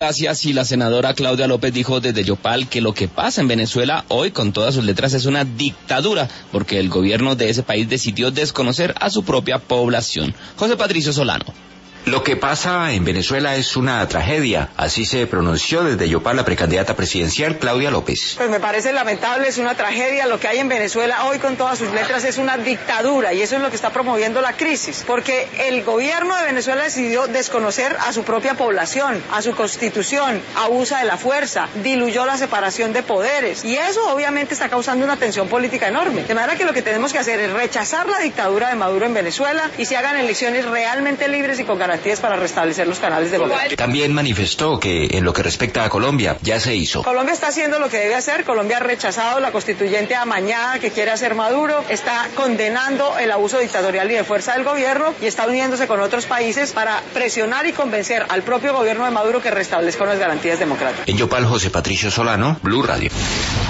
Gracias. Y la senadora Claudia López dijo desde Yopal que lo que pasa en Venezuela hoy con todas sus letras es una dictadura, porque el gobierno de ese país decidió desconocer a su propia población. José Patricio Solano. Lo que pasa en Venezuela es una tragedia, así se pronunció desde Yopal la precandidata presidencial Claudia López. Pues me parece lamentable, es una tragedia, lo que hay en Venezuela hoy con todas sus letras es una dictadura y eso es lo que está promoviendo la crisis, porque el gobierno de Venezuela decidió desconocer a su propia población, a su constitución, abusa de la fuerza, diluyó la separación de poderes y eso obviamente está causando una tensión política enorme. De manera que lo que tenemos que hacer es rechazar la dictadura de Maduro en Venezuela y se hagan elecciones realmente libres y con garantías para restablecer los canales de gobierno. También manifestó que en lo que respecta a Colombia ya se hizo. Colombia está haciendo lo que debe hacer. Colombia ha rechazado la constituyente amañada que quiere hacer Maduro, está condenando el abuso dictatorial y de fuerza del gobierno y está uniéndose con otros países para presionar y convencer al propio gobierno de Maduro que restablezca unas garantías democráticas. En Yopal, José Patricio Solano, Blue Radio.